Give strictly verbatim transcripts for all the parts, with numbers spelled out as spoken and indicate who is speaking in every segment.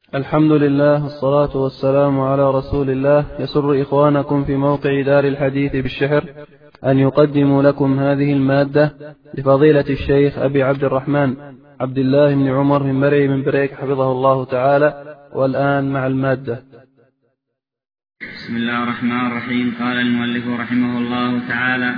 Speaker 1: الحمد لله والصلاة والسلام على رسول الله. يسر إخوانكم في موقع دار الحديث بالشحر أن يقدموا لكم هذه المادة لفضيلة الشيخ أبي عبد الرحمن عبد الله بن عمر من مرعي من بريك حفظه الله تعالى. والآن مع المادة.
Speaker 2: بسم الله الرحمن الرحيم. قال المؤلف رحمه الله تعالى: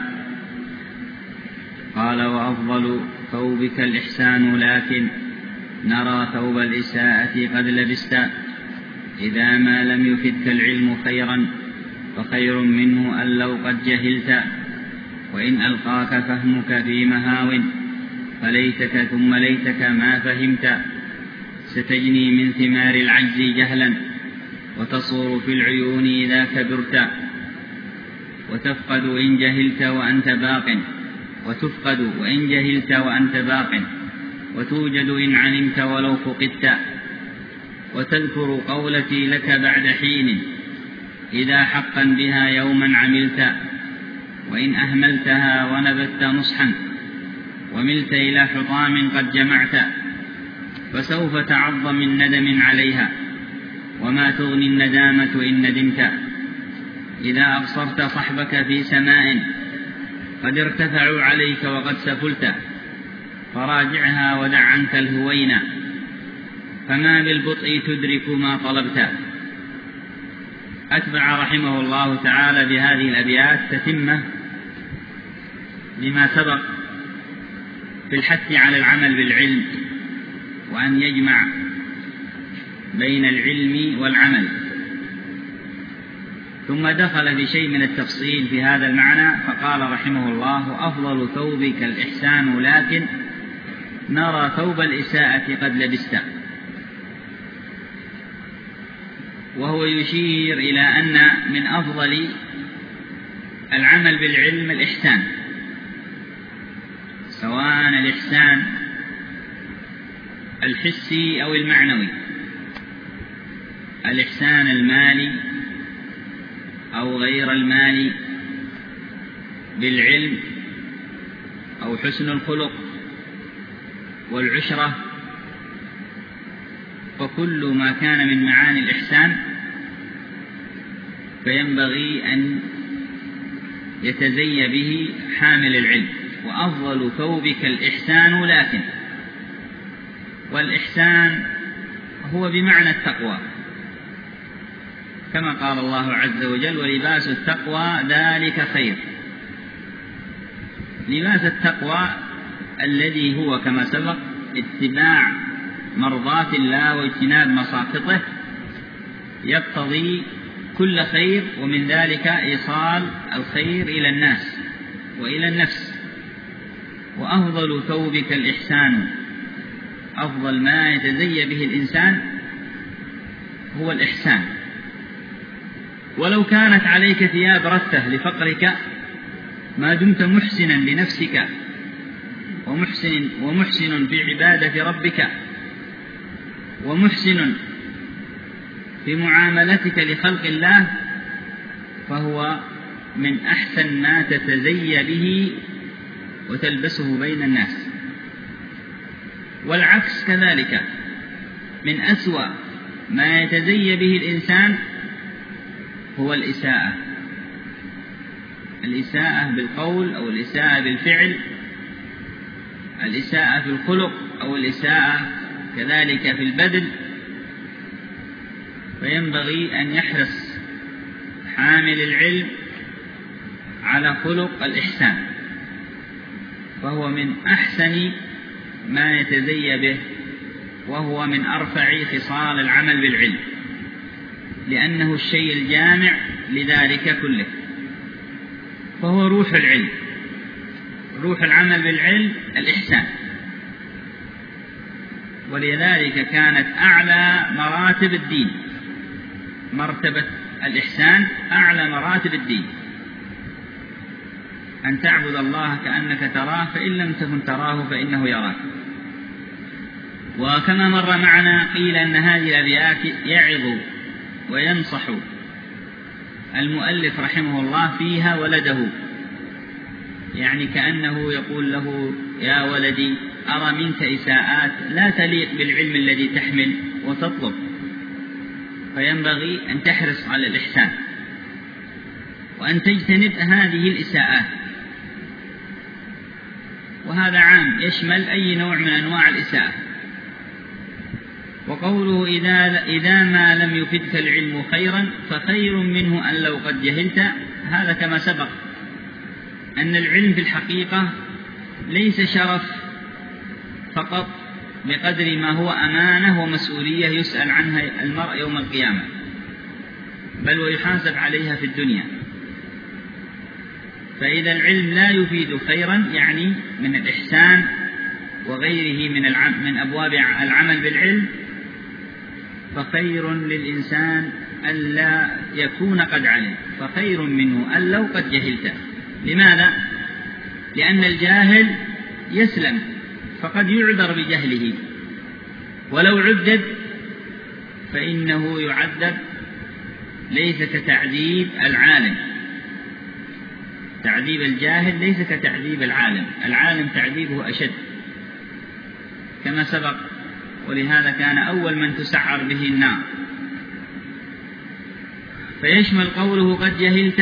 Speaker 2: قال: وأفضل ثوبك الإحسان، لكن نرى ثوب الإساءة قد لبست. إذا ما لم يفدك العلم خيرا فخير منه أن لو قد جهلت. وإن ألقاك فهمك في مهاو فليتك ثم ليتك ما فهمت. ستجني من ثمار العجز جهلا وتصور في العيون إذا كبرت. وتفقد إن جهلت وأنت باق وتفقد وإن جهلت وأنت باق وتوجد إن علمت ولو فقدت. وتذكر قولتي لك بعد حين إذا حقا بها يوما عملت. وإن أهملتها ونبت نصحا وملت إلى حطام قد جمعت فسوف تعض من ندم عليها، وما تغني الندامة إن ندمت. إذا أبصرت صحبك في سماء قد ارتفعوا عليك وقد سفلت فراجعها ودع عنك الهوينا، فما بالبطء تدرك ما طلبت. أتبع رحمه الله تعالى بهذه الأبيات تتمة لما سبق في الحث على العمل بالعلم، وأن يجمع بين العلم والعمل. ثم دخل في شيء من التفصيل في هذا المعنى فقال رحمه الله: أفضل ثوبك الإحسان، لكن نرى ثوب الإساءة قد لبست. وهو يشير إلى أن من أفضل العمل بالعلم الإحسان، سواء الإحسان الحسي أو المعنوي، الإحسان المالي أو غير المالي بالعلم، أو حسن الخلق والعشرة. فكل ما كان من معاني الإحسان فينبغي أن يتزي به حامل العلم. وأفضل ثوبك الإحسان، لكن والإحسان هو بمعنى التقوى، كما قال الله عز وجل: ولباس التقوى ذلك خير. لباس التقوى الذي هو كما سبق اتباع مرضات الله واجتناب مساخطه يقتضي كل خير، ومن ذلك إيصال الخير إلى الناس وإلى النفس. وأفضل ثوبك الإحسان، أفضل ما يتزي به الإنسان هو الإحسان. ولو كانت عليك ثياب رثة لفقرك ما دمت محسنا لنفسك ومحسن, ومحسن في عبادة ربك ومحسن في معاملتك لخلق الله، فهو من أحسن ما تتزي به وتلبسه بين الناس. والعكس كذلك، من أسوأ ما يتزي به الإنسان هو الإساءة، الإساءة بالقول أو الإساءة بالفعل، الإساءة في الخلق أو الإساءة كذلك في البذل. فينبغي أن يحرص حامل العلم على خلق الإحسان، فهو من أحسن ما يتزي به، وهو من أرفع خصال العمل بالعلم، لأنه الشيء الجامع لذلك كله، فهو روح العلم. روح العمل بالعلم الإحسان. ولذلك كانت أعلى مراتب الدين مرتبة الإحسان، أعلى مراتب الدين، أن تعبد الله كأنك تراه، فإن لم تكن تراه فإنه يراك. وكما مر معنا قيل أن هذه الأبيات يعظ وينصح المؤلف رحمه الله فيها ولده، يعني كأنه يقول له: يا ولدي، أرى منك إساءات لا تليق بالعلم الذي تحمل وتطلب، فينبغي أن تحرص على الإحسان وأن تجتنب هذه الإساءات، وهذا عام يشمل أي نوع من أنواع الإساءة. وقوله إذا, إذا ما لم يفدك العلم خيرا فخير منه أن لو قد جهلت، هذا كما سبق أن العلم في الحقيقة ليس شرف فقط بقدر ما هو أمانة ومسؤولية يسأل عنها المرء يوم القيامة، بل ويحاسب عليها في الدنيا. فإذا العلم لا يفيد خيرا يعني من الإحسان وغيره من, من أبواب العمل بالعلم، فخير للإنسان ألا يكون قد علم، فخير منه أن لو قد جهلت. لماذا؟ لأن الجاهل يسلم فقد يعذر بجهله، ولو عدد فإنه يعذب ليس كتعذيب العالم. تعذيب الجاهل ليس كتعذيب العالم، العالم تعذيبه أشد كما سبق، ولهذا كان أول من تسعر به النار. فيشمل قوله قد جهلت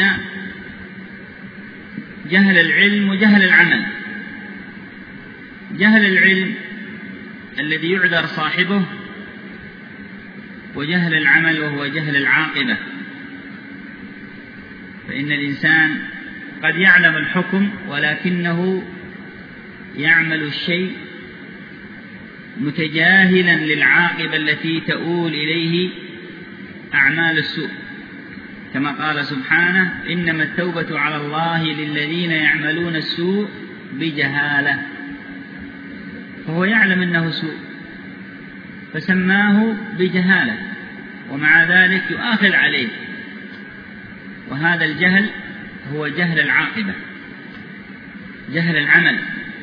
Speaker 2: جهل العلم وجهل العمل. جهل العلم الذي يعذر صاحبه، وجهل العمل وهو جهل العاقبة. فإن الإنسان قد يعلم الحكم ولكنه يعمل الشيء متجاهلا للعاقبة التي تؤول إليه أعمال السوء، كما قال سبحانه إنما التوبة على الله للذين يعملون السوء بجهالة. فهو يعلم أنه سوء فسماه بجهالة، ومع ذلك يؤاخذ عليه، وهذا الجهل هو جهل العاقبة، جهل العمل.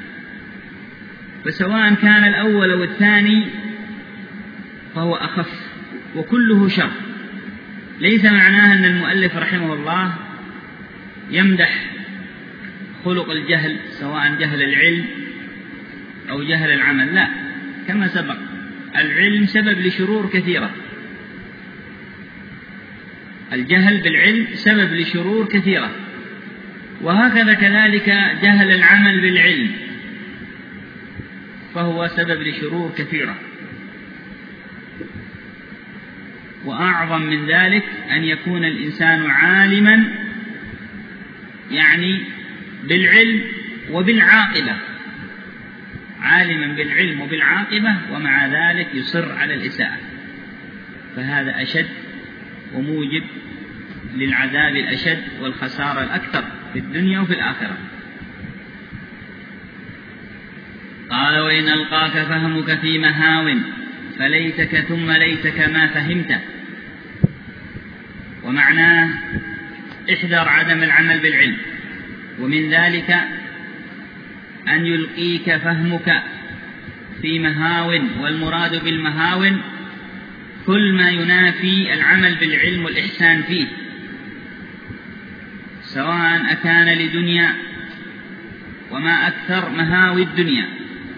Speaker 2: فسواء كان الأول أو الثاني فهو أخف وكله شر. ليس معناه أن المؤلف رحمه الله يمدح خلق الجهل سواء جهل العلم أو جهل العمل، لا، كما سبق العلم سبب لشرور كثيرة، الجهل بالعلم سبب لشرور كثيرة، وهكذا كذلك جهل العمل بالعلم فهو سبب لشرور كثيرة. وأعظم من ذلك أن يكون الإنسان عالما يعني بالعلم وبالعاقبة، عالما بالعلم وبالعاقبة ومع ذلك يصر على الإساءة، فهذا أشد وموجب للعذاب الأشد والخسارة الأكثر في الدنيا وفي الآخرة. قال وإن ألقاك فهمك في مهاو فليتك ثم ليتك ما فهمت. ومعناه احذر عدم العمل بالعلم، ومن ذلك أن يلقيك فهمك في مهاو، والمراد بالمهاو كل ما ينافي العمل بالعلم والإحسان فيه، سواء أكان لدنيا، وما أكثر مهاوي الدنيا،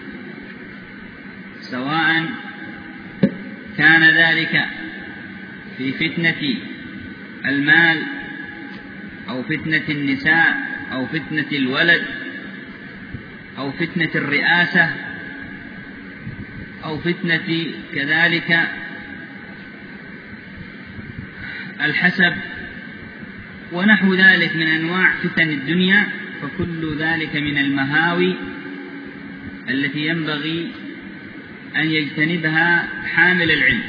Speaker 2: سواء كان ذلك في فتنة المال أو فتنة النساء أو فتنة الولد أو فتنة الرئاسة أو فتنة كذلك الحسب ونحو ذلك من أنواع فتن الدنيا، فكل ذلك من المهاوي التي ينبغي أن يجتنبها حامل العلم.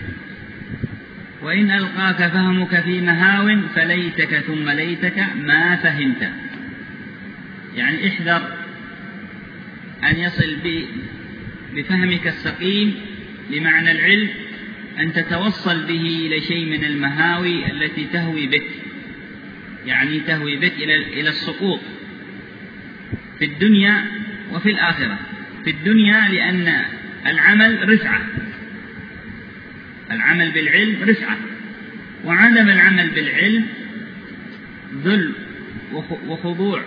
Speaker 2: وإن ألقاك فهمك في مهاو فليتك ثم ليتك ما فهمت، يعني احذر أن يصل بفهمك السقيم لمعنى العلم أن تتوصل به إلى شيء من المهاوي التي تهوي بك، يعني تهوي بك إلى السقوط في الدنيا وفي الآخرة. في الدنيا لأن العمل رفعة، العمل بالعلم رفعة، وعدم العمل بالعلم ذل وخضوع،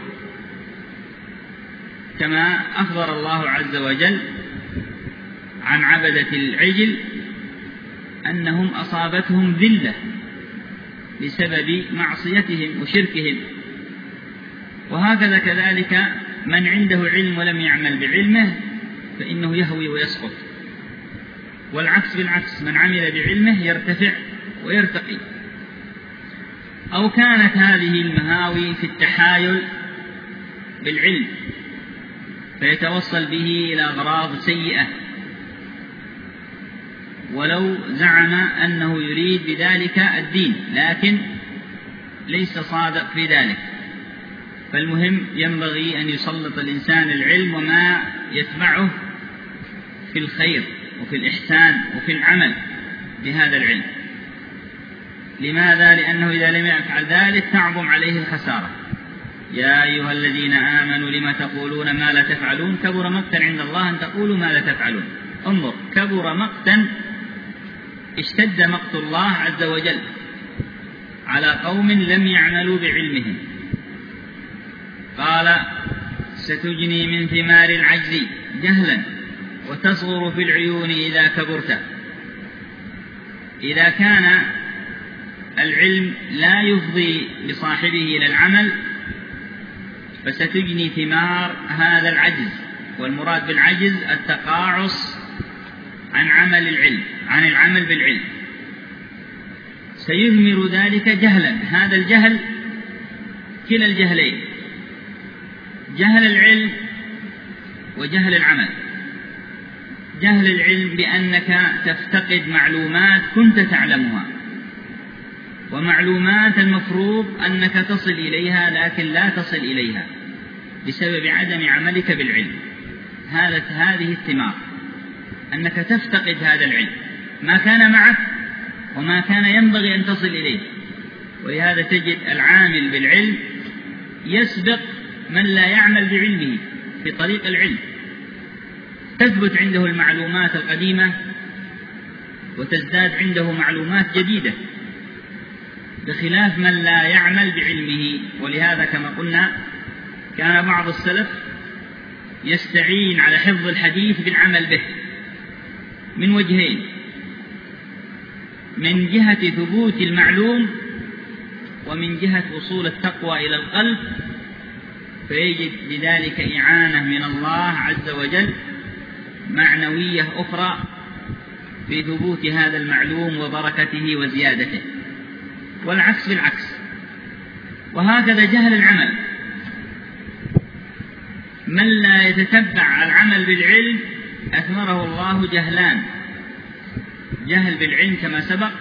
Speaker 2: كما أخبر الله عز وجل عن عبدة العجل أنهم أصابتهم ذلة بسبب معصيتهم وشركهم. وهكذا كذلك من عنده علم ولم يعمل بعلمه فإنه يهوي ويسقط، والعكس بالعكس، من عمل بعلمه يرتفع ويرتقي. أو كانت هذه المهاوي في التحايل بالعلم فيتوصل به إلى أغراض سيئة، ولو زعم أنه يريد بذلك الدين لكن ليس صادق في ذلك. فالمهم ينبغي أن يسلط الإنسان العلم وما يتبعه في الخير وفي الإحسان وفي العمل بهذا العلم. لماذا؟ لأنه إذا لم يفعل ذلك تعظم عليه الخسارة. يا أيها الذين آمنوا لم تقولون ما لا تفعلون كبر مقتا عند الله أن تقولوا ما لا تفعلون. انظر، كبر مقتا، اشتد مقت الله عز وجل على قوم لم يعملوا بعلمهم. قال ستجني من ثمار العجز جهلا وتصغر في العيون إذا كبرت. إذا كان العلم لا يفضي بصاحبه إلى العمل فستجني ثمار هذا العجز، والمراد بالعجز التقاعس عن عمل العلم عن العمل بالعلم. سيثمر ذلك جهلا، هذا الجهل كلا الجهلين، جهل العلم وجهل العمل. جهل العلم بأنك تفتقد معلومات كنت تعلمها، ومعلومات المفروض أنك تصل إليها لكن لا تصل إليها بسبب عدم عملك بالعلم. هذا هذه الثمار، أنك تفتقد هذا العلم، ما كان معك وما كان ينبغي أن تصل إليه. ولهذا تجد العامل بالعلم يسبق من لا يعمل بعلمه في طريق العلم، تثبت عنده المعلومات القديمة وتزداد عنده معلومات جديدة بخلاف من لا يعمل بعلمه. ولهذا كما قلنا كان بعض السلف يستعين على حفظ الحديث بالعمل به من وجهين: من جهة ثبوت المعلوم ومن جهة وصول التقوى إلى القلب، فيجد بذلك إعانة من الله عز وجل معنوية أخرى في ثبوت هذا المعلوم وبركته وزيادته، والعكس بالعكس. وهكذا جهل العمل، من لا يتتبع العمل بالعلم أثمره الله جهلان: جهل بالعلم كما سبق،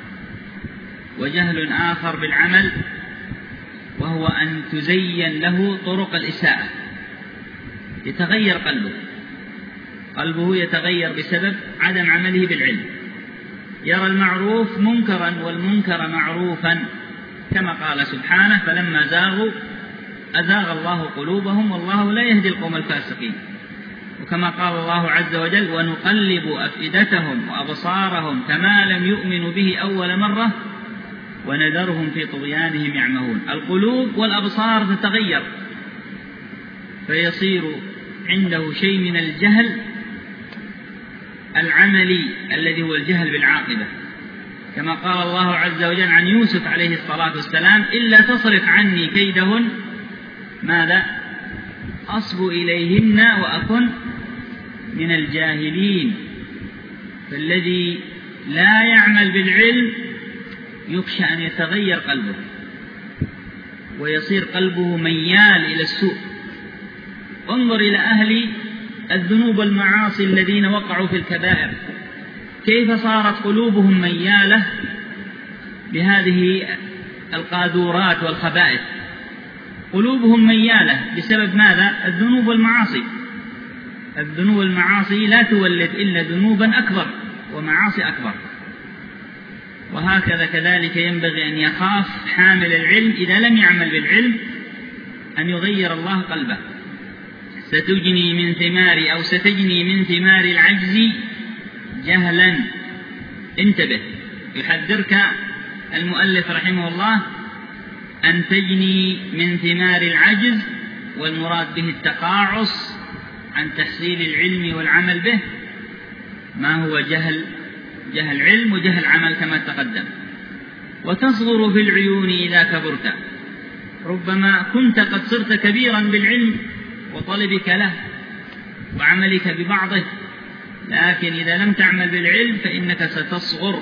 Speaker 2: وجهل آخر بالعمل وهو أن تزين له طرق الإساءة، يتغير قلبه قلبه يتغير بسبب عدم عمله بالعلم، يرى المعروف منكرا والمنكر معروفا، كما قال سبحانه: فلما زاغوا أزاغ الله قلوبهم والله لا يهدي القوم الفاسقين. وكما قال الله عز وجل: ونقلب أفئدتهم وأبصارهم كما لم يؤمنوا به أول مرة ونذرهم في طغيانهم يعمهون. القلوب والأبصار تتغير فيصير عنده شيء من الجهل العملي الذي هو الجهل بالعاقبة، كما قال الله عز وجل عن يوسف عليه الصلاة والسلام: إلا تصرف عني كيدهن ماذا أصب إليهن وأكن من الجاهلين. فالذي لا يعمل بالعلم يخشى أن يتغير قلبه ويصير قلبه ميال إلى السوء. انظر إلى أهل الذنوب والمعاصي الذين وقعوا في الكبائر، كيف صارت قلوبهم ميالة بهذه القاذورات والخبائث. قلوبهم ميالة بسبب ماذا؟ الذنوب والمعاصي. الذنوب والمعاصي لا تولد إلا ذنوبا أكبر ومعاصي أكبر. وهكذا كذلك ينبغي أن يخاف حامل العلم إذا لم يعمل بالعلم أن يغير الله قلبه. ستجني من ثمار أو ستجني من ثمار العجز جهلا. انتبه، يحذرك المؤلف رحمه الله أن تجني من ثمار العجز، والمراد به التقاعس عن تحصيل العلم والعمل به. ما هو جهل جهل علم وجهل عمل كما تقدم. وتصغر في العيون إذا كبرت، ربما كنت قد صرت كبيرا بالعلم وطلبك له وعملك ببعضه، لكن إذا لم تعمل بالعلم فإنك ستصغر.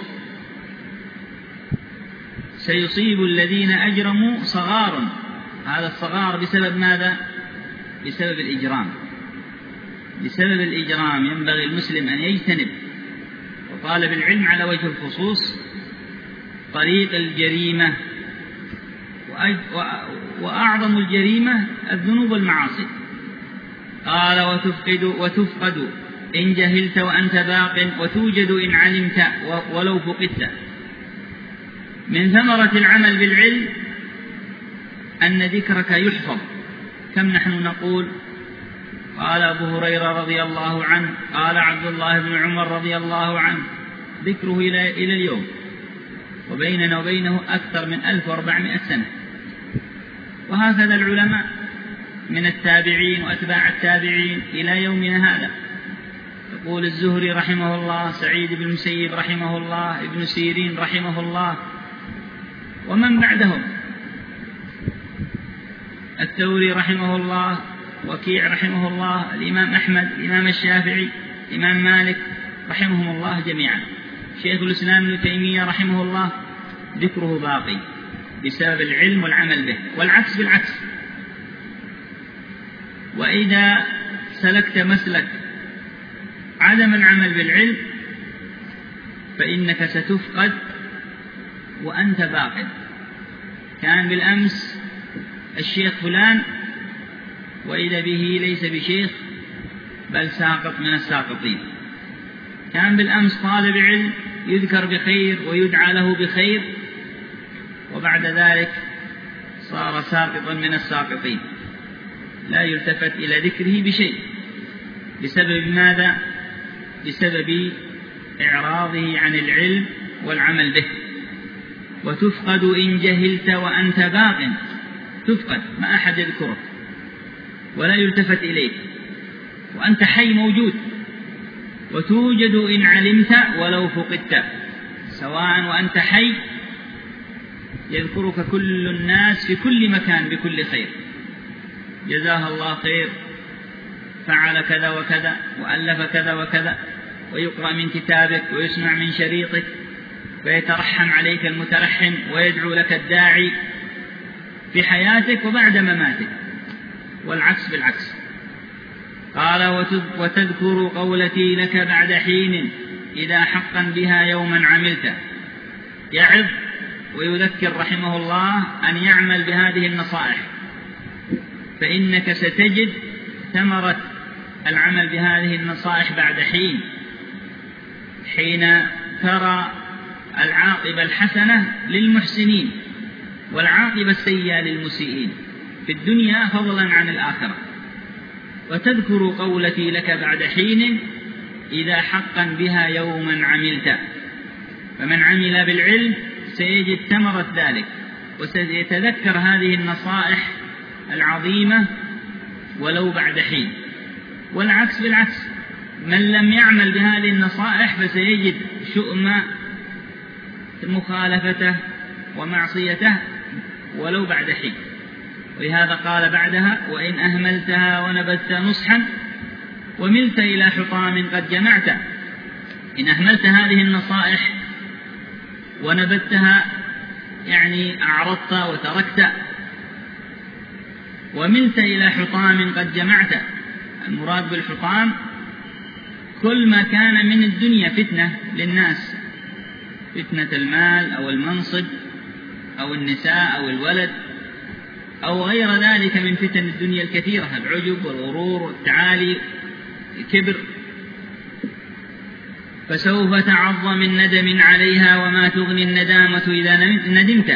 Speaker 2: سيصيب الذين أجرموا صغار، هذا الصغار بسبب ماذا؟ بسبب الإجرام. بسبب الإجرام ينبغي المسلم أن يجتنب وطالب العلم على وجه الخصوص طريق الجريمة، وأعظم الجريمة الذنوب والمعاصي. قال وتفقد, وتفقد إن جهلت وأنت باق، وتوجد إن علمت ولو فقدت. من ثمرة العمل بالعلم أن ذكرك يحفظ. كم نحن نقول قال أبو هريرة رضي الله عنه، قال عبد الله بن عمر رضي الله عنه، ذكره إلى اليوم، وبيننا وبينه أكثر من ألف وأربعمائة سنة. وهكذا العلماء من التابعين وأتباع التابعين إلى يومنا هذا. يقول الزهري رحمه الله، سعيد بن المسيب رحمه الله، ابن سيرين رحمه الله، ومن بعدهم، الثوري رحمه الله، وكيع رحمه الله، الإمام أحمد، الإمام الشافعي، الإمام مالك رحمهم الله جميعا، شيخ الإسلام ابن تيمية رحمه الله، ذكره باقي بسبب العلم والعمل به، والعكس بالعكس. وإذا سلكت مسلك عدم العمل بالعلم فإنك ستفقد وأنت باق. كان بالأمس الشيخ فلان وإذا به ليس بشيخ بل ساقط من الساقطين. كان بالأمس طالب علم يذكر بخير ويدعى له بخير، وبعد ذلك صار ساقطا من الساقطين، لا يلتفت إلى ذكره بشيء. بسبب ماذا؟ بسبب إعراضه عن العلم والعمل به. وتفقد إن جهلت وأنت باق، تفقد، ما أحد يذكرك ولا يلتفت إليك وأنت حي موجود. وتوجد إن علمت ولو فقدت، سواء وأنت حي يذكرك كل الناس في كل مكان بكل خير، جزاه الله خير، فعل كذا وكذا، وألف كذا وكذا، ويقرأ من كتابك ويسمع من شريطك، ويترحم عليك المترحم، ويدعو لك الداعي في حياتك وبعد مماتك، والعكس بالعكس. قال وتذكر قولتي لك بعد حين إذا حقا بها يوما عملت. يعظ ويذكر رحمه الله أن يعمل بهذه النصائح، فإنك ستجد ثمرة العمل بهذه النصائح بعد حين، حين ترى العاقبة الحسنة للمحسنين والعاقبة السيئة للمسيئين في الدنيا فضلا عن الآخرة. وتذكر قولتي لك بعد حين إذا حقا بها يوما عملت. فمن عمل بالعلم سيجد ثمرة ذلك، وسيتذكر هذه النصائح العظيمة ولو بعد حين. والعكس بالعكس، من لم يعمل بهذه النصائح فسيجد شؤم مخالفته ومعصيته ولو بعد حين. ولهذا قال بعدها وإن أهملتها ونبذت نصحا وملت إلى حطام قد جمعت. إن أهملت هذه النصائح ونبذتها يعني أعرضت وتركت، وملت إلى حطام قد جمعت. المراد بالحطام كل ما كان من الدنيا فتنة للناس، فتنة المال أو المنصب أو النساء أو الولد أو غير ذلك من فتن الدنيا الكثيرة، العجب والغرور والتعالي الكبر. فسوف تعظ من ندم عليها وما تغني الندامة إذا ندمت.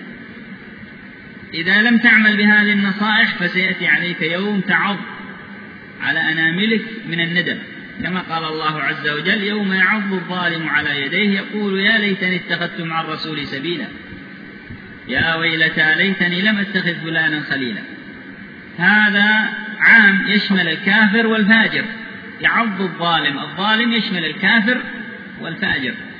Speaker 2: إذا لم تعمل بهذه النصائح فسيأتي عليك يوم تعظ على أناملك من الندم، كما قال الله عز وجل يوم يعض الظالم على يديه يقول يا ليتني اتخذت مع الرسول سبيلا، يا ويلتى ليتني لم اتخذ فلانا خليلا. هذا عام يشمل الكافر والفاجر، يعض الظالم، الظالم يشمل الكافر والفاجر.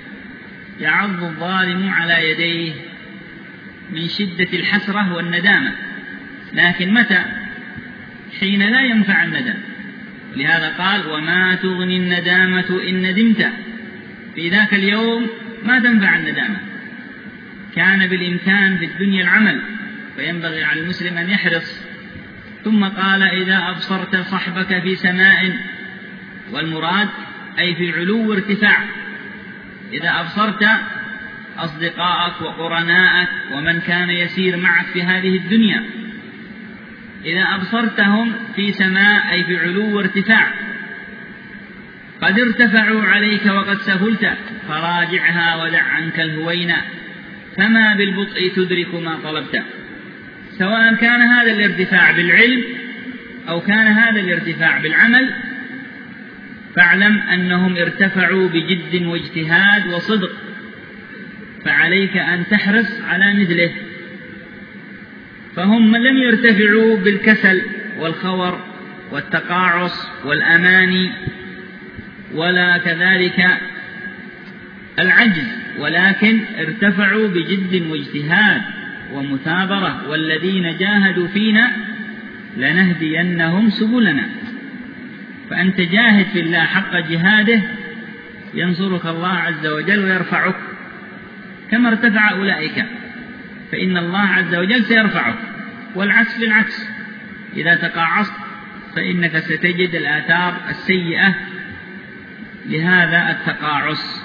Speaker 2: يعض الظالم على يديه من شدة الحسرة والندامة، لكن متى؟ حين لا ينفع الندم. لهذا قال: وما تغني الندامة إن ندمت. في ذاك اليوم ما تنفع الندامة. كان بالإمكان في الدنيا العمل، فينبغي على المسلم أن يحرص. ثم قال: إذا أبصرت صحبك في سماء، والمراد أي في علو ارتفاع. إذا أبصرت أصدقائك وقرناءك ومن كان يسير معك في هذه الدنيا، إذا أبصرتهم في سماء أي في علو ارتفاع، قد ارتفعوا عليك وقد سفلت، فراجعها ودع عنك الهوين، فما بالبطء تدرك ما طلبت. سواء كان هذا الارتفاع بالعلم أو كان هذا الارتفاع بالعمل، فاعلم أنهم ارتفعوا بجد واجتهاد وصدق، فعليك أن تحرص على مثله. فهم لم يرتفعوا بالكسل والخور والتقاعس والأماني ولا كذلك العجز، ولكن ارتفعوا بجد واجتهاد ومثابرة. والذين جاهدوا فينا لنهدينهم سبلنا. فأنت جاهد في الله حق جهاده، ينصرك الله عز وجل ويرفعك كما ارتفع أولئك، فإن الله عز وجل سيرفعك. والعكس بالعكس، إذا تقاعست فإنك ستجد الآثار السيئة لهذا التقاعس.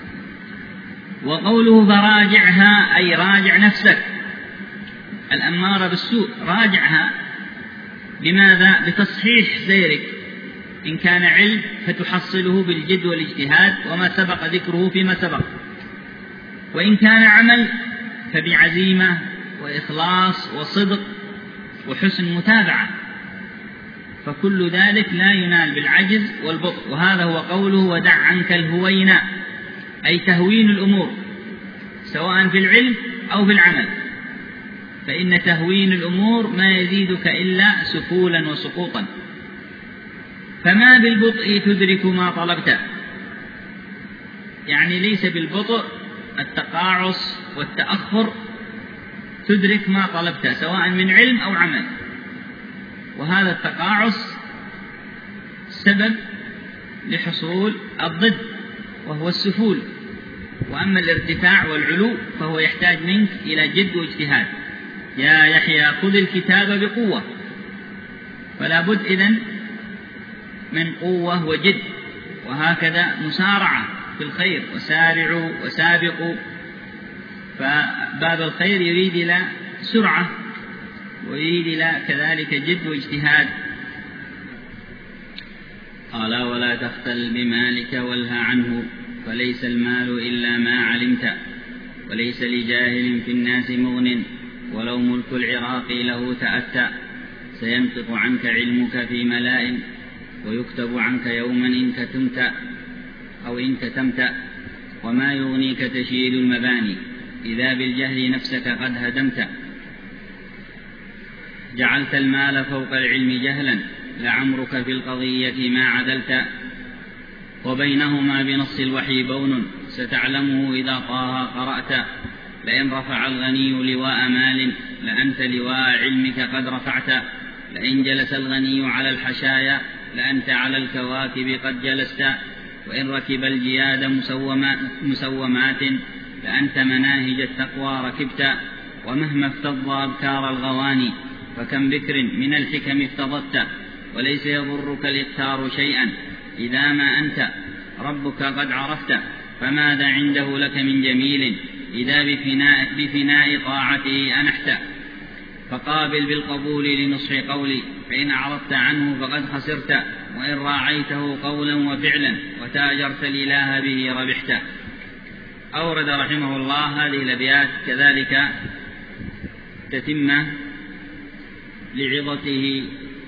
Speaker 2: وقوله فراجعها أي راجع نفسك الأمارة بالسوء، راجعها. لماذا؟ لتصحيح سيرك. إن كان علم فتحصله بالجد والاجتهاد وما سبق ذكره فيما سبق، وإن كان عمل فبعزيمة وإخلاص وصدق وحسن متابعة. فكل ذلك لا ينال بالعجز والبطء. وهذا هو قوله ودع عنك الهوين، أي تهوين الأمور سواء في العلم أو في العمل، فإن تهوين الأمور ما يزيدك إلا سفولا وسقوطا. فما بالبطء تدرك ما طلبت، يعني ليس بالبطء التقاعس والتأخر، تدرك ما طلبت سواء من علم أو عمل. وهذا التقاعس سبب لحصول الضد وهو السفول. وأما الارتفاع والعلو فهو يحتاج منك إلى جد واجتهاد. يا يحيى خذ الكتاب بقوة، فلا بد إذن من قوة وجد. وهكذا مسارعة في الخير، وسارعوا وسابقوا. فباب الخير يريد إلى سرعة ويريد إلى كذلك جد واجتهاد. قال ولا تختل بمالك والها عنه، فليس المال إلا ما علمت، وليس لجاهل في الناس مغن، ولو ملك العراق له تأتى. سينطق عنك علمك في ملاء، ويكتب عنك يوما إن كتمت أو إن كتمت. وما يغنيك تشييد المباني، إذا بالجهل نفسك قد هدمت. جعلت المال فوق العلم جهلا، لعمرك في القضية ما عدلت. وبينهما بنص الوحي بون، ستعلمه إذا طه قرأت. لئن رفع الغني لواء مال، لأنت لواء علمك قد رفعت. لئن جلس الغني على الحشايا، لأنت على الكواكب قد جلست. وإن ركب الجياد مسومات، لأنت مناهج التقوى ركبت. ومهما افتض أبكار الغواني، فكم بكر من الحكم افتضت. وليس يضرك الإقتار شيئا، إذا ما أنت ربك قد عرفت. فماذا عنده لك من جميل، إذا بفناء, بفناء طاعته أنحت. فقابل بالقبول لنصح قولي، فإن أعرضت عنه فقد خسرت. وإن راعيته قولا وفعلا، وتاجرت الإله به ربحت. أورد رحمه الله هذه الأبيات كذلك تتمة لعظته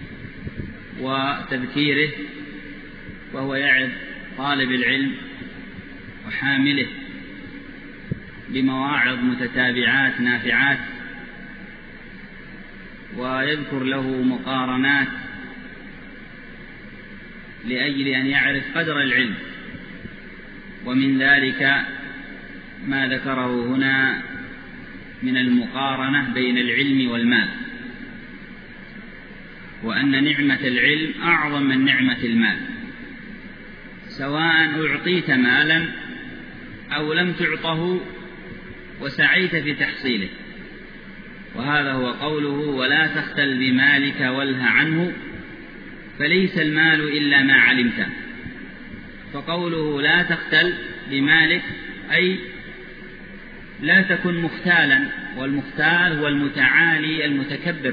Speaker 2: وتذكيره، وهو يعظ طالب العلم وحامله بمواعظ متتابعات نافعات، ويذكر له مقارنات لأجل أن يعرف قدر العلم. ومن ذلك ما ذكره هنا من المقارنة بين العلم والمال، وأن نعمة العلم أعظم من نعمة المال، سواء أعطيت مالا أو لم تعطه وسعيت في تحصيله. وهذا هو قوله ولا تختل بمالك واله عنه فليس المال إلا ما علمت. فقوله لا تختل بمالك أي لا تكن مختالا، والمختال هو المتعالي المتكبر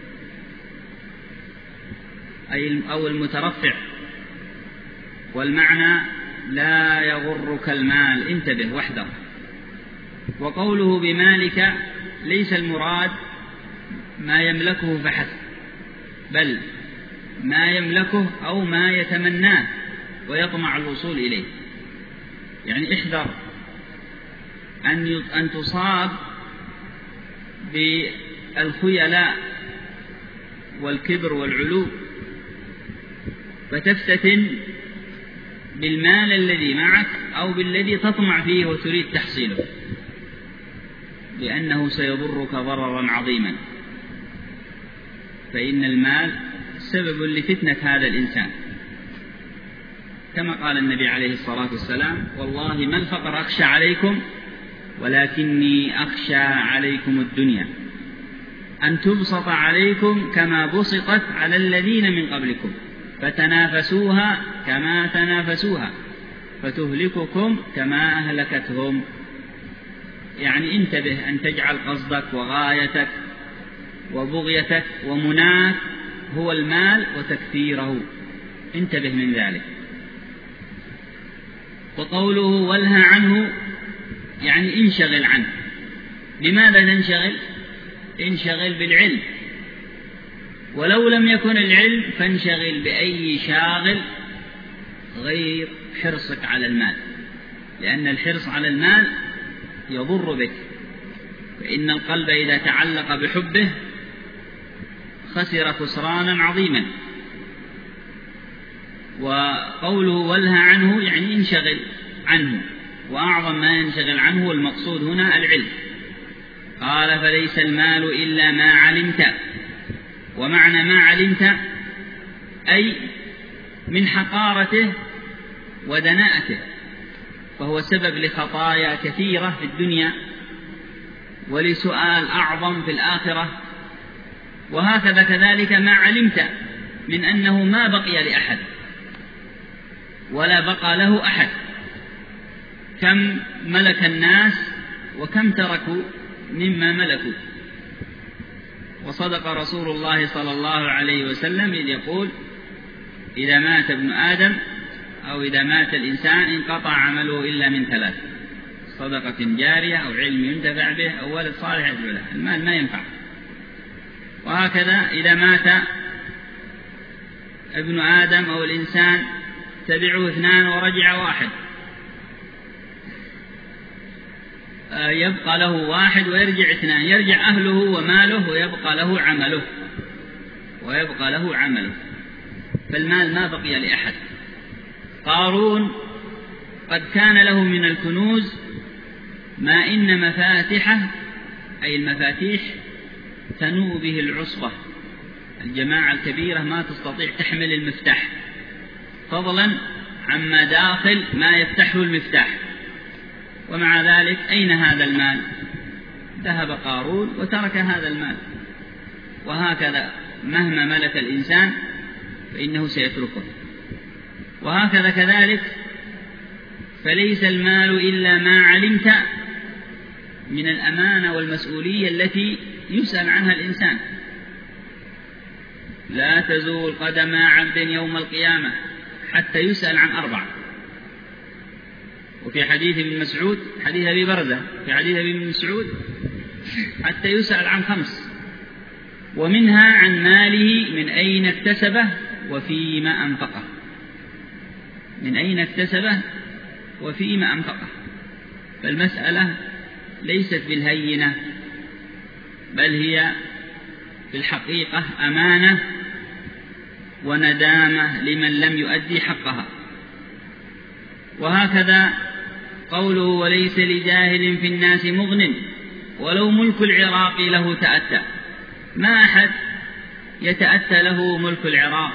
Speaker 2: أي أو المترفع، والمعنى لا يغرك المال، انتبه واحذر. وقوله بمالك ليس المراد ما يملكه فحسب، بل ما يملكه أو ما يتمناه ويطمع الوصول إليه. يعني احذر أن أن تصاب بالخيلاء والكبر والعلو فتفتتن بالمال الذي معك أو بالذي تطمع فيه وتريد تحصيله، لأنه سيضرك ضررا عظيما. فإن المال سبب لفتنة هذا الإنسان، كما قال النبي عليه الصلاة والسلام والله ما الفقر أخشى عليكم ولكني أخشى عليكم الدنيا أن تبسط عليكم كما بسطت على الذين من قبلكم فتنافسوها كما تنافسوها فتهلككم كما أهلكتهم. يعني انتبه أن تجعل قصدك وغايتك وبغيتك ومناك هو المال وتكثيره، انتبه من ذلك. وقوله والها عنه يعني انشغل عنه. لماذا تنشغل؟ انشغل بالعلم، ولو لم يكن العلم فانشغل بأي شاغل غير حرصك على المال، لأن الحرص على المال يضر بك، فإن القلب إذا تعلق بحبه خسر خسرانا عظيما. وقوله والها عنه يعني انشغل عنه، وأعظم ما ينشغل عنه المقصود هنا العلم. قال فليس المال إلا ما علمت. ومعنى ما علمت أي من حقارته ودناءته، فهو سبب لخطايا كثيرة في الدنيا ولسؤال أعظم في الآخرة. وهكذا كذلك ما علمت من أنه ما بقي لأحد ولا بقى له أحد، كم ملك الناس وكم تركوا مما ملكوا. وصدق رسول الله صلى الله عليه وسلم إذ يقول إذا مات ابن آدم أو إذا مات الإنسان انقطع عمله إلا من ثلاث: صدقة جارية أو علم ينتفع به أو ولد صالح يدعو له. المال ما ينفع. وهكذا إذا مات ابن آدم أو الإنسان تبعه اثنان ورجع واحد، يبقى له واحد ويرجع اثنان، يرجع أهله وماله ويبقى له عمله ويبقى له عمله فالمال ما بقي لأحد. قارون قد كان له من الكنوز ما إن مفاتحه أي المفاتيح تنوء به العصبة، الجماعة الكبيرة ما تستطيع تحمل المفتاح، فضلا عما داخل ما يفتحه المفتاح. ومع ذلك أين هذا المال؟ ذهب قارون وترك هذا المال. وهكذا مهما ملك الإنسان فإنه سيتركه. وهكذا كذلك فليس المال إلا ما علمت من الأمانة والمسؤولية التي يسأل عنها الإنسان. لا تزول قدم عبد يوم القيامة حتى يسأل عن أربع. وفي حديث ابن مسعود حديث أبي برزة في حديث ابن مسعود حتى يسأل عن خمس، ومنها عن ماله من أين اكتسبه وفيما أنفقه. من أين اكتسبه وفيما أنفقه. فالمسألة ليست بالهينة، بل هي في الحقيقة أمانة وندامة لمن لم يؤدي حقها. وهكذا قوله وليس لجاهل في الناس مغن ولو ملك العراق له تأتى. ما أحد يتأتى له ملك العراق،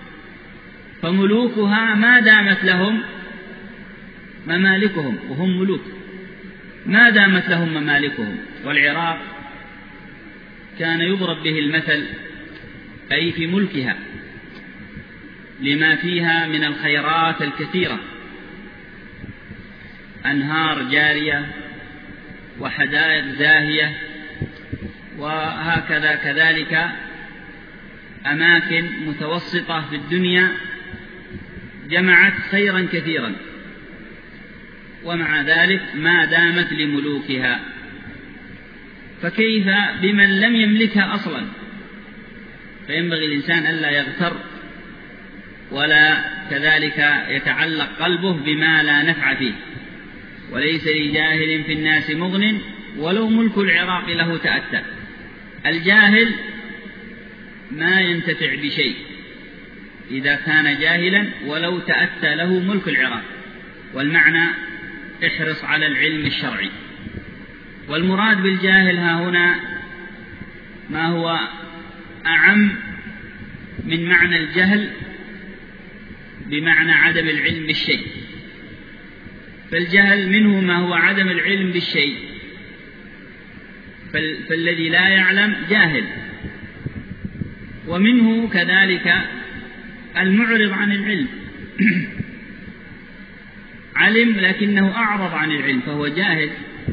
Speaker 2: فملوكها ما دامت لهم ممالكهم، وهم ملوك ما دامت لهم ممالكهم. والعراق كان يضرب به المثل أي في ملكها لما فيها من الخيرات الكثيرة، أنهار جارية وحدائق زاهية، وهكذا كذلك أماكن متوسطة في الدنيا جمعت خيرا كثيرا، ومع ذلك ما دامت لملوكها. فكيف بمن لم يملكها أصلا؟ فينبغي الإنسان ألا يغتر ولا كذلك يتعلق قلبه بما لا نفع فيه. وليس لجاهل في الناس مغن ولو ملك العراق له تأتى. الجاهل ما ينتفع بشيء إذا كان جاهلا ولو تأتى له ملك العراق. والمعنى احرص على العلم الشرعي. والمراد بالجاهل ها هنا ما هو أعم من معنى الجهل بمعنى عدم العلم بالشيء. فالجهل منه ما هو عدم العلم بالشيء، فالذي لا يعلم جاهل. ومنه كذلك المعرض عن العلم علم لكنه أعرض عن العلم فهو جاهل.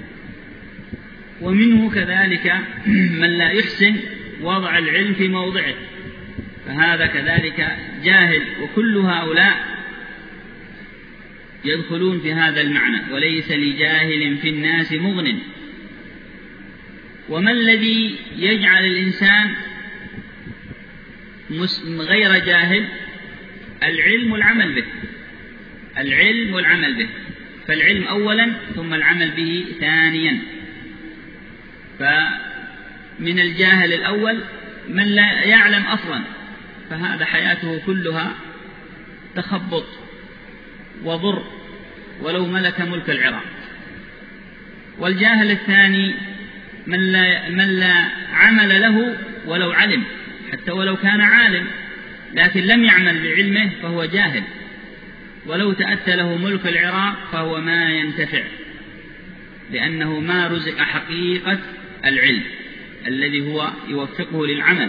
Speaker 2: ومنه كذلك من لا يحسن وضع العلم في موضعه، فهذا كذلك جاهل. وكل هؤلاء يدخلون في هذا المعنى، وليس لجاهل في الناس مغن. وما الذي يجعل الإنسان غير جاهل؟ العلم والعمل به. العلم والعمل به، فالعلم أولا ثم العمل به ثانيا. فمن الجاهل الأول من لا يعلم أصلا، فهذا حياته كلها تخبط وضر ولو ملك ملك العراق. والجاهل الثاني من لا, من لا عمل له ولو علم، حتى ولو كان عالم لكن لم يعمل بعلمه فهو جاهل. ولو تأتى له ملك العراق فهو ما ينتفع، لأنه ما رزق حقيقة العلم الذي هو يوفقه للعمل.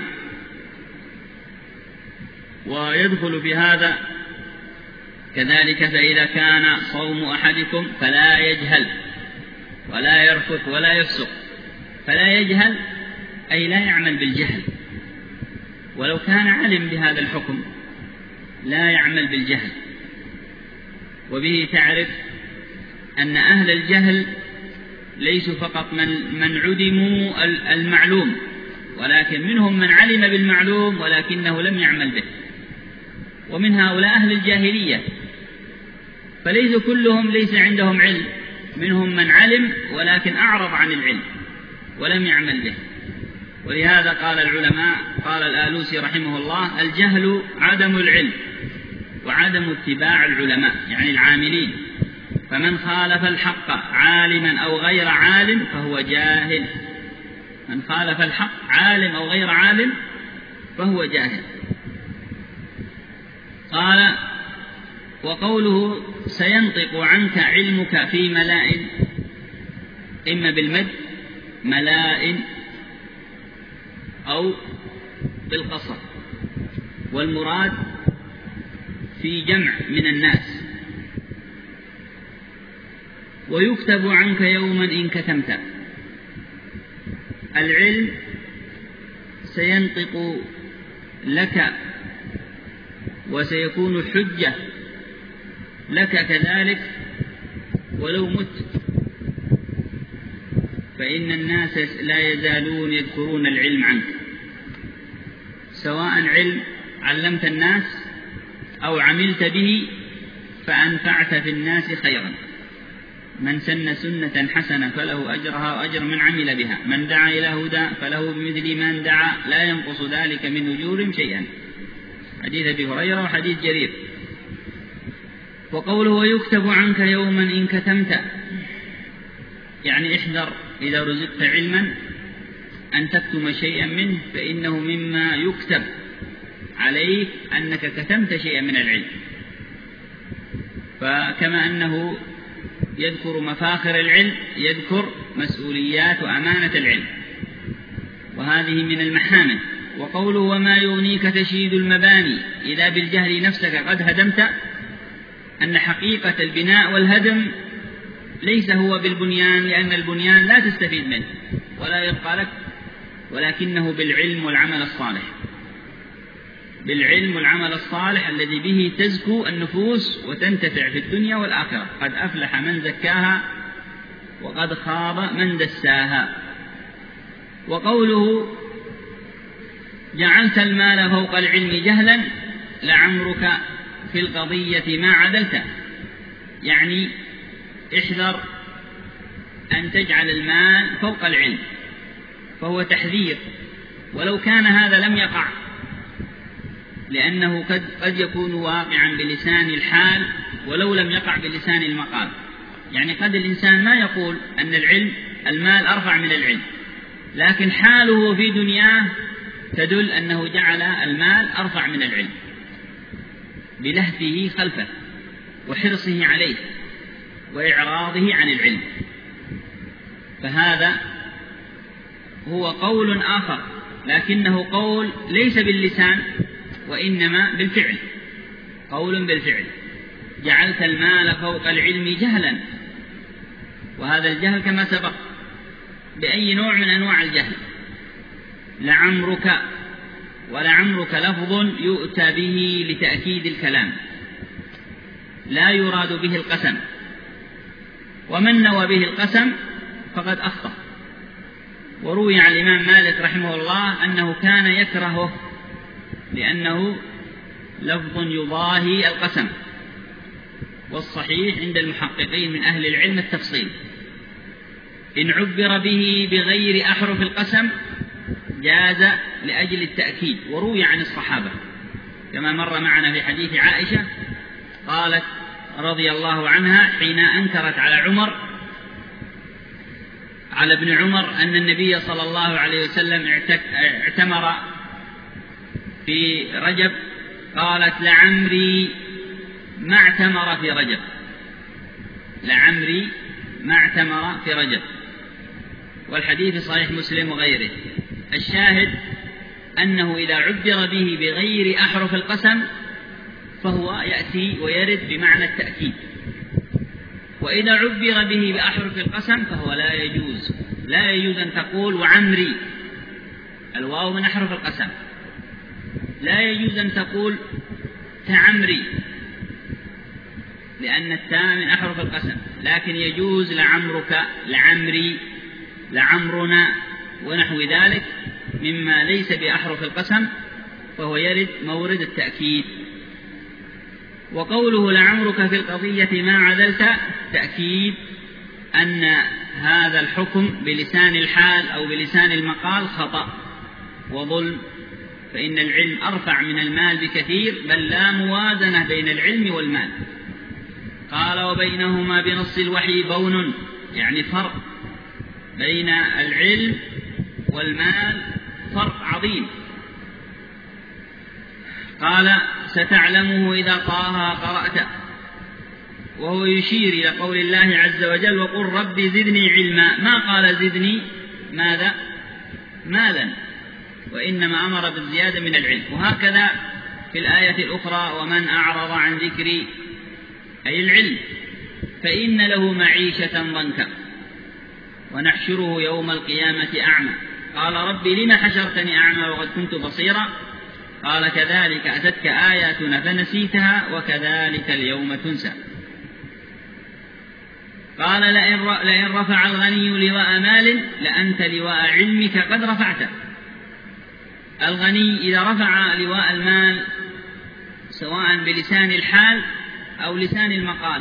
Speaker 2: ويدخل في هذا كذلك فإذا كان صوم أحدكم فلا يجهل ولا يرفث ولا يفسق. فلا يجهل أي لا يعمل بالجهل، ولو كان علم بهذا الحكم لا يعمل بالجهل. وبه تعرف أن أهل الجهل ليسوا فقط من, من عدموا المعلوم، ولكن منهم من علم بالمعلوم ولكنه لم يعمل به. ومن هؤلاء أهل الجاهلية، فليس كلهم ليس عندهم علم، منهم من علم ولكن أعرض عن العلم ولم يعمل به. ولهذا قال العلماء، قال الآلوسي رحمه الله: الجهل عدم العلم وعدم اتباع العلماء، يعني العاملين. فمن خالف الحق عالما أو غير عالم فهو جاهل. من خالف الحق عالم أو غير عالم فهو جاهل. قال: وقوله سينطق عنك علمك في ملاء، إما بالمد ملاء أو بالقصر، والمراد في جمع من الناس. ويكتب عنك يوما إن كتمت. العلم سينطق لك وسيكون حجة لك كذلك ولو مت، فإن الناس لا يزالون يذكرون العلم عنك، سواء علم علمت الناس أو عملت به فأنفعت في الناس خيرا. من سن سنة حسنة فله أجرها وأجر من عمل بها، من دعا إلى هدى فله بمثل من دعا لا ينقص ذلك من أجورهم شيئا. حديث أبي هريرة وحديث جرير. وقوله ويكتب عنك يوما إن كتمت، يعني احذر إذا رزقت علما أن تكتم شيئا منه، فإنه مما يكتب عليك أنك كتمت شيئا من العلم. فكما أنه يذكر مفاخر العلم يذكر مسؤوليات وأمانة العلم، وهذه من المحامد. وقوله وما يغنيك تشييد المباني إذا بالجهل نفسك قد هدمت، أن حقيقة البناء والهدم ليس هو بالبنيان، لأن البنيان لا تستفيد منه ولا يبقى لك، ولكنه بالعلم والعمل الصالح، بالعلم والعمل الصالح الذي به تزكو النفوس وتنتفع في الدنيا والآخرة. قد أفلح من زكاها وقد خاب من دساها. وقوله جعلت المال فوق العلم جهلا لعمرك في القضية ما عدلت، يعني احذر أن تجعل المال فوق العلم، فهو تحذير، ولو كان هذا لم يقع، لأنه قد, قد يكون واقعا بلسان الحال ولو لم يقع بلسان المقال. يعني قد الإنسان ما يقول أن العلم المال أرفع من العلم، لكن حاله في دنياه تدل أنه جعل المال أرفع من العلم بلهفه خلفه وحرصه عليه وإعراضه عن العلم. فهذا هو قول آخر، لكنه قول ليس باللسان وإنما بالفعل، قول بالفعل. جعلت المال فوق العلم جهلا، وهذا الجهل كما سبق بأي نوع من أنواع الجهل. لعمرك، ولعمرك لفظ يؤتى به لتأكيد الكلام، لا يراد به القسم، ومن نوى به القسم فقد أخطأ. وروي عن الإمام مالك رحمه الله أنه كان يكرهه لأنه لفظ يضاهي القسم، والصحيح عند المحققين من أهل العلم التفصيل. إن عبر به بغير أحرف القسم جاز لأجل التأكيد. وروي عن الصحابة كما مر معنا في حديث عائشة قالت رضي الله عنها حين أنكرت على عمر على ابن عمر أن النبي صلى الله عليه وسلم اعتمر في رجب، قالت لعمري ما اعتمر في رجب، لعمري ما اعتمر في رجب. والحديث صحيح مسلم وغيره. الشاهد أنه إذا عبر به بغير أحرف القسم فهو يأتي ويرد بمعنى التأكيد، وإذا عبر به بأحرف القسم فهو لا يجوز، لا يجوز أن تقول وعمري، الواو من أحرف القسم، لا يجوز أن تقول تعمري لأن التاء من أحرف القسم، لكن يجوز لعمرك، لعمري، لعمرنا ونحو ذلك مما ليس بأحرف القسم، فهو يرد مورد التأكيد. وقوله لعمرك في القضية ما عدلت تأكيد أن هذا الحكم بلسان الحال أو بلسان المقال خطأ وظلم، فإن العلم أرفع من المال بكثير، بل لا موازنة بين العلم والمال. قال وبينهما بنص الوحي بون، يعني فرق بين العلم والمال، فرق عظيم. قال ستعلمه إذا طه قرأت، وهو يشير إلى قول الله عز وجل وقل رب زدني علما، ما قال زدني ماذا مالا، وإنما أمر بالزيادة من العلم. وهكذا في الآية الأخرى ومن أعرض عن ذكري أي العلم فإن له معيشة ضنكا ونحشره يوم القيامة أعمى. قال رب لم حشرتني أعمى وقد كنت بصيرا، قال كذلك أتتك آياتنا فنسيتها وكذلك اليوم تنسى. قال لئن رفع الغني لواء مال لأنت لواء علمك قد رفعت. الغني إذا رفع لواء المال سواء بلسان الحال أو لسان المقال،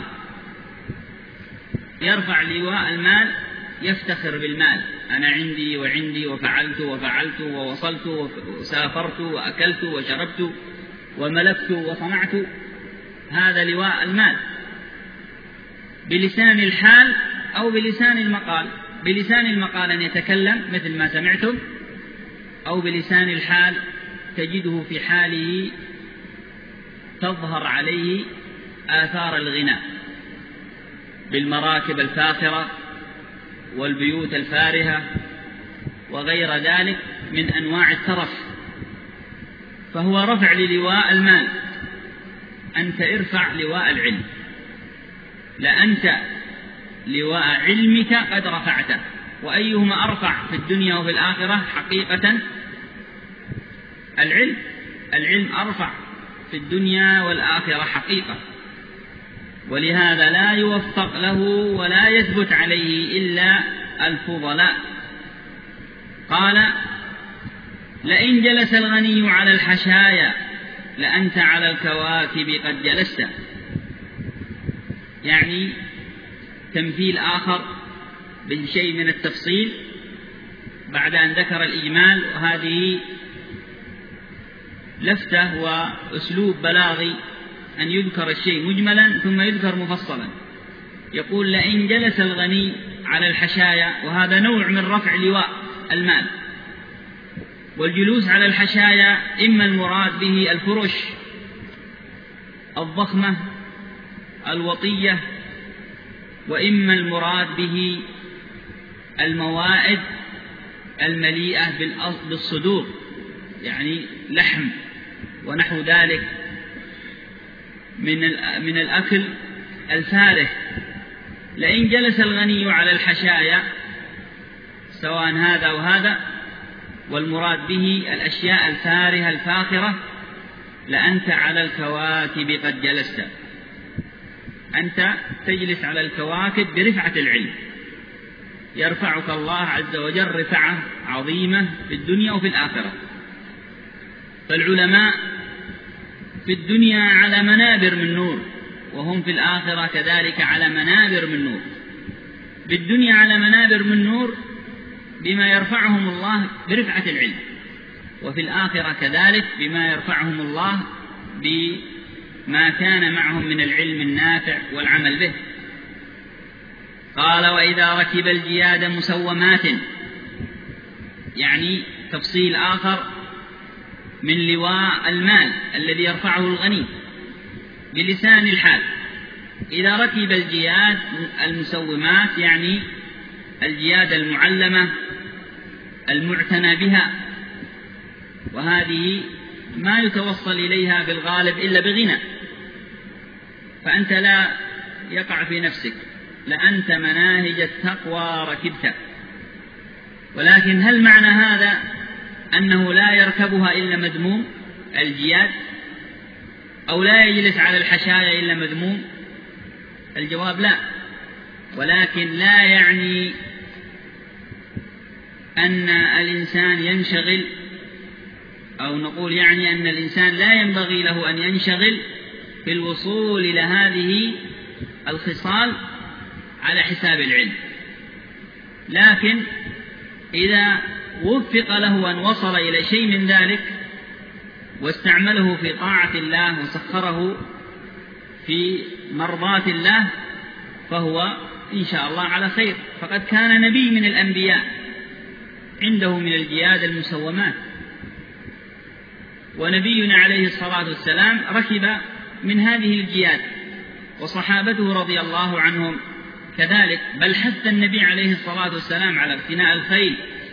Speaker 2: يرفع لواء المال يفتخر بالمال، أنا عندي وعندي وفعلت وفعلت ووصلت وسافرت وأكلت وشربت وملكت وصنعت، هذا لواء المال. بلسان الحال أو بلسان المقال. بلسان المقال أن يتكلم مثل ما سمعتم، أو بلسان الحال تجده في حاله تظهر عليه آثار الغنى بالمراكب الفاخرة والبيوت الفارهة وغير ذلك من أنواع الترف، فهو رفع للواء المال. أنت ارفع لواء العلم، لأنت لواء علمك قد رفعته، وأيهما أرفع في الدنيا وفي الآخرة حقيقة؟ العلم. العلم أرفع في الدنيا والآخرة حقيقة، ولهذا لا يوفق له ولا يثبت عليه إلا الفضلاء. قال: لئن جلس الغني على الحشايا لأنت على الكواكب قد جلست. يعني تمثيل آخر بشيء من التفصيل بعد أن ذكر الإجمال، وهذه لفتة وأسلوب بلاغي أن يذكر الشيء مجملا ثم يذكر مفصلا. يقول: لئن جلس الغني على الحشايا، وهذا نوع من رفع لواء المال. والجلوس على الحشايا إما المراد به الفرش الضخمة الوطية، وإما المراد به الموائد المليئة بالصدور، يعني لحم ونحو ذلك من من الأكل الفارغ. لئن جلس الغني على الحشايا، سواء هذا أو هذا، والمراد به الأشياء الفارهة الفاخرة، لأنت على الكواكب قد جلست. أنت تجلس على الكواكب برفعة العلم، يرفعك الله عز وجل رفعة عظيمة في الدنيا وفي الآخرة. فالعلماء في الدنيا على منابر من نور، وهم في الآخرة كذلك على منابر من نور. بالدنيا على منابر من نور بما يرفعهم الله برفعة العلم، وفي الآخرة كذلك بما يرفعهم الله بما كان معهم من العلم النافع والعمل به. قال: وإذا ركب الجياد مسومات، يعني تفصيل آخر من لواء المال الذي يرفعه الغني بلسان الحال. إذا ركب الجياد المسومات يعني الجياد المعلمة المعتنى بها، وهذه ما يتوصل إليها بالغالب إلا بغنى، فأنت لا يقع في نفسك، لأنت مناهج التقوى ركبت. ولكن هل معنى هذا أنه لا يركبها إلا مذموم الجياد، أو لا يجلس على الحشايا إلا مذموم؟ الجواب لا، ولكن لا يعني أن الإنسان ينشغل، أو نقول يعني أن الإنسان لا ينبغي له أن ينشغل في الوصول إلى هذه الخصال على حساب العلم. لكن إذا وفق له أن وصل إلى شيء من ذلك واستعمله في طاعة الله وسخره في مرضاة الله، فهو إن شاء الله على خير. فقد كان نبي من الأنبياء عنده من الجياد المسومات، ونبينا عليه الصلاة والسلام ركب من هذه الجياد، وصحابته رضي الله عنهم كذلك، بل حث النبي عليه الصلاة والسلام على اقتناء الخيل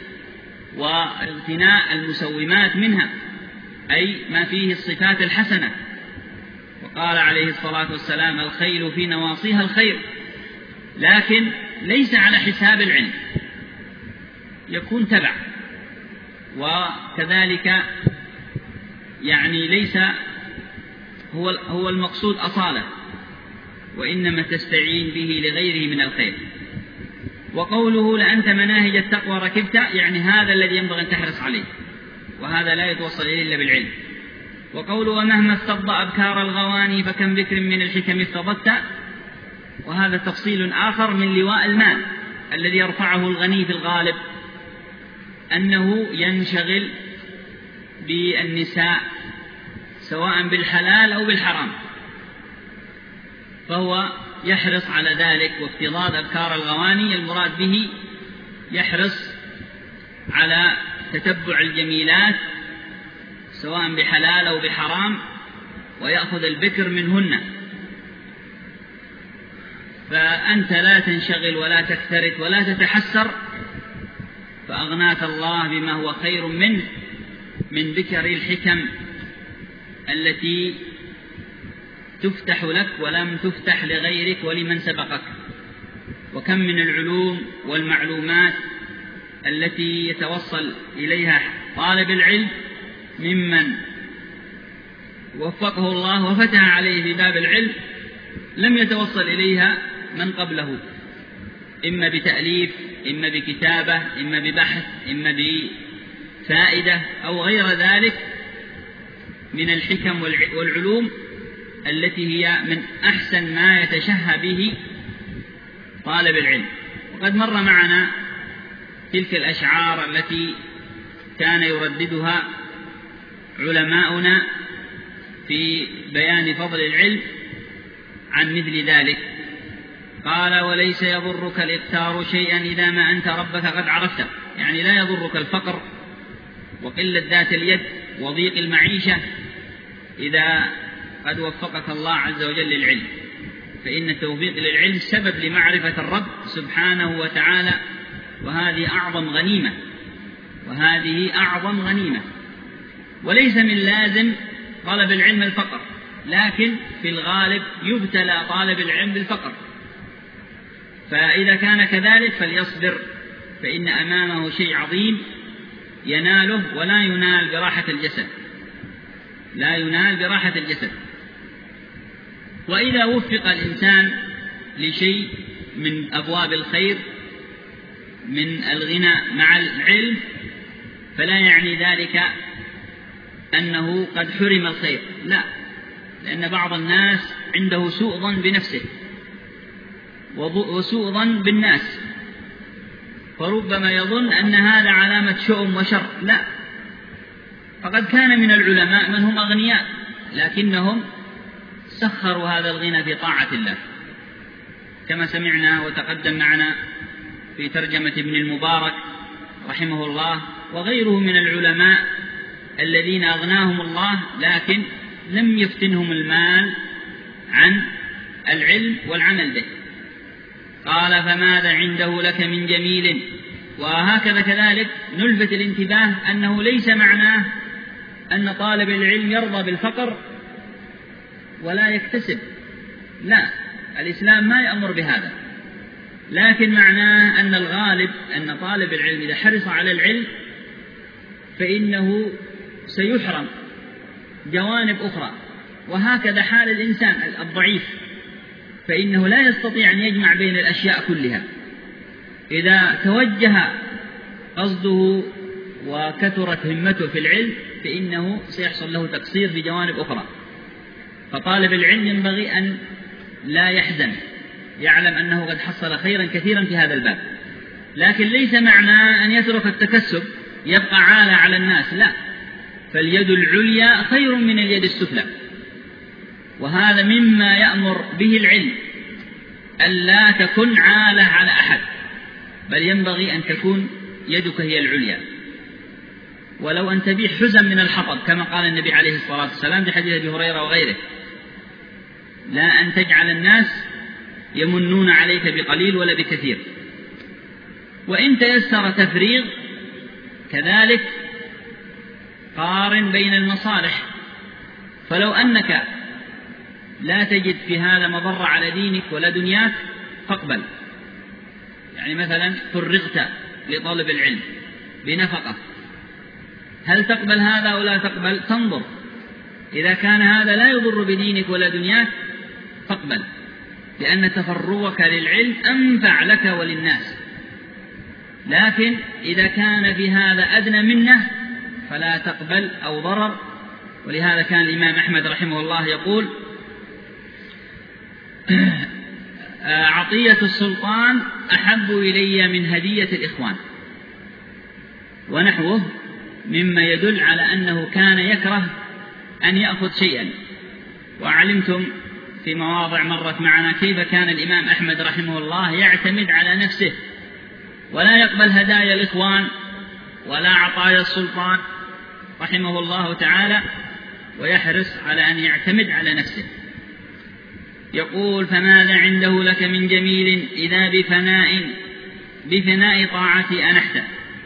Speaker 2: واقتناء المسومات منها، أي ما فيه الصفات الحسنة. وقال عليه الصلاة والسلام: الخيل في نواصيها الخير، لكن ليس على حساب العلم، يكون تبع. وكذلك يعني ليس هو هو المقصود أصالة، وإنما تستعين به لغيره من الخير. وقوله: لأنت مناهج التقوى ركبت، يعني هذا الذي ينبغي أن تحرص عليه، وهذا لا يتوصل إليه إلا بالعلم. وقوله: ومهما استضى أبكار الغواني فكم بكر من الحكم استضت، وهذا تفصيل آخر من لواء المال الذي يرفعه الغني في الغالب، أنه ينشغل بالنساء سواء بالحلال أو بالحرام، فهو يحرص على ذلك، وافتضاد أبكار الغواني المراد به يحرص على تتبع الجميلات سواء بحلال أو بحرام، ويأخذ البكر منهن. فأنت لا تنشغل ولا تكترث ولا تتحسر، فأغناك الله بما هو خير منه من ذكر الحكم التي تفتح لك ولم تفتح لغيرك ولمن سبقك. وكم من العلوم والمعلومات التي يتوصل إليها طالب العلم ممن وفقه الله وفتح عليه في باب العلم لم يتوصل إليها من قبله، إما بتأليف، إما بكتابة، إما ببحث، إما بفائدة أو غير ذلك من الحكم والعلوم التي هي من أحسن ما يتشهى به طالب العلم. وقد مر معنا تلك الأشعار التي كان يرددها علماؤنا في بيان فضل العلم عن مثل ذلك. قال: وليس يضرك الإكثار شيئا إذا ما أنت ربك قد عرفته. يعني لا يضرك الفقر وقلة ذات اليد وضيق المعيشة إذا قد وفقك الله عز وجل للعلم، فإن التوفيق للعلم سبب لمعرفة الرب سبحانه وتعالى، وهذه أعظم غنيمة وهذه أعظم غنيمة. وليس من لازم طلب العلم الفقر، لكن في الغالب يبتلى طالب العلم بالفقر، فإذا كان كذلك فليصبر، فإن أمامه شيء عظيم يناله ولا ينال براحة الجسد، لا ينال براحة الجسد. وإذا وفق الإنسان لشيء من أبواب الخير من الغنى مع العلم فلا يعني ذلك أنه قد حرم الخير، لا، لأن بعض الناس عنده سوء ظن بنفسه وسوء ظن بالناس، فربما يظن أن هذا علامة شؤم وشر. لا، فقد كان من العلماء من هم أغنياء لكنهم سخروا هذا الغنى في طاعة الله، كما سمعنا وتقدم معنا في ترجمة ابن المبارك رحمه الله وغيره من العلماء الذين أغناهم الله لكن لم يفتنهم المال عن العلم والعمل به. قال: فماذا عنده لك من جميل. وهكذا كذلك نلفت الانتباه أنه ليس معناه أن طالب العلم يرضى بالفقر ولا يكتسب، لا، الإسلام ما يأمر بهذا، لكن معناه أن الغالب أن طالب العلم إذا حرص على العلم فإنه سيحرم جوانب أخرى. وهكذا حال الإنسان الضعيف، فإنه لا يستطيع أن يجمع بين الأشياء كلها. إذا توجه قصده وكثرت همته في العلم فإنه سيحصل له تقصير في جوانب أخرى. فطالب العلم ينبغي أن لا يحزن، يعلم أنه قد حصل خيرا كثيرا في هذا الباب، لكن ليس معنى أن يترك التكسب يبقى عالة على الناس، لا، فاليد العليا خير من اليد السفلى. وهذا مما يأمر به العلم، ألا تكن عالة على أحد، بل ينبغي أن تكون يدك هي العليا. ولو أن تبيع حزم من الحطب كما قال النبي عليه الصلاة والسلام في حديث أبي هريرة وغيره، لا أن تجعل الناس يمنون عليك بقليل ولا بكثير. وإن تيسر تفريغ كذلك قارن بين المصالح، فلو أنك لا تجد في هذا مضرة على دينك ولا دنياك فاقبل. يعني مثلا فرغت لطالب العلم بنفقة، هل تقبل هذا أو لا تقبل؟ تنظر، إذا كان هذا لا يضر بدينك ولا دنياك فاقبل، لأن تفرغك للعلم أنفع لك وللناس. لكن إذا كان في هذا أدنى منه فلا تقبل أو ضرر. ولهذا كان الإمام أحمد رحمه الله يقول: عطية السلطان أحب إلي من هدية الإخوان، ونحوه مما يدل على أنه كان يكره أن يأخذ شيئا. وعلمتم في مواضع مرت معنا كيف كان الإمام أحمد رحمه الله يعتمد على نفسه ولا يقبل هدايا الإخوان ولا عطايا السلطان رحمه الله تعالى، ويحرص على أن يعتمد على نفسه. يقول: فماذا عنده لك من جميل إذا بفناء بفناء طاعتي أنحت.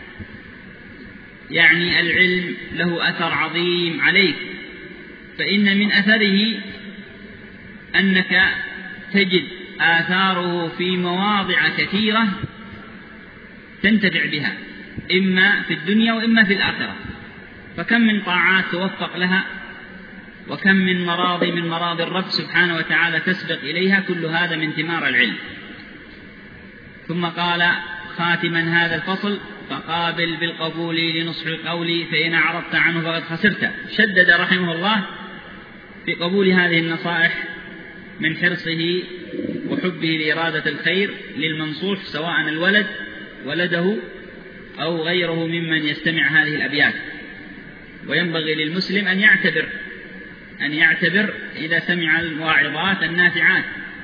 Speaker 2: يعني العلم له أثر عظيم عليك، فإن من أثره أنك تجد آثاره في مواضع كثيرة تنتفع بها، إما في الدنيا وإما في الآخرة. فكم من طاعات توفق لها، وكم من مراضي من مراضي الرب سبحانه وتعالى تسبق إليها، كل هذا من ثمار العلم. ثم قال خاتما هذا الفصل: فقابل بالقبول لنصح قولي فإن أعرضت عنه فقد خسرت. شدد رحمه الله في قبول هذه النصائح من حرصه وحبه لإرادة الخير للمنصوح، سواء الولد ولده أو غيره ممن يستمع هذه الأبيات. وينبغي للمسلم أن يعتبر أن يعتبر إذا سمع الواعظات النافعات،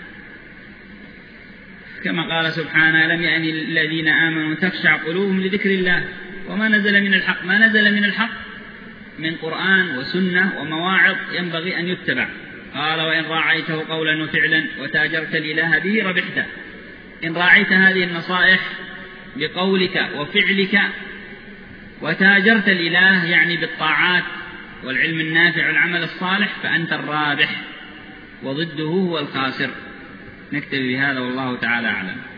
Speaker 2: كما قال سبحانه: لم يأن الذين آمنوا تخشع قلوبهم لذكر الله وما نزل من الحق. ما نزل من الحق من قرآن وسنة ومواعظ ينبغي أن يتبع. قال: وإن راعيته قولا وفعلا وتاجرت الإله به ربحت. إن راعيت هذه النصائح بقولك وفعلك وتاجرت الإله، يعني بالطاعات والعلم النافع والعمل الصالح، فأنت الرابح، وضده هو الخاسر. نكتفي بهذا والله تعالى أعلم.